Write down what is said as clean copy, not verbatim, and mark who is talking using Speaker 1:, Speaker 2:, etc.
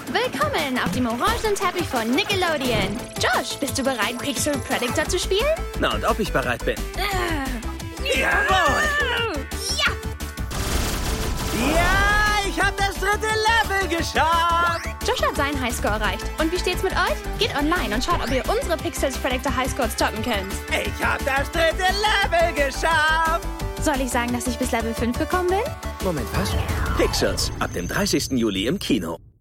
Speaker 1: Willkommen auf dem orangenen Teppich von Nickelodeon. Josh, bist du bereit, Pixel Predator zu spielen?
Speaker 2: Na, und ob ich bereit bin?
Speaker 1: Jawohl! Ja!
Speaker 2: Ja, ich habe das 3. Level geschafft!
Speaker 1: Josh hat seinen Highscore erreicht. Und wie steht's mit euch? Geht online und schaut, ob ihr unsere Pixels Predator Highscore stoppen könnt.
Speaker 2: Ich habe das 3. Level geschafft!
Speaker 1: Soll ich sagen, dass ich bis Level 5 gekommen bin?
Speaker 2: Moment, was? Pixels, ab dem 30. Juli im Kino.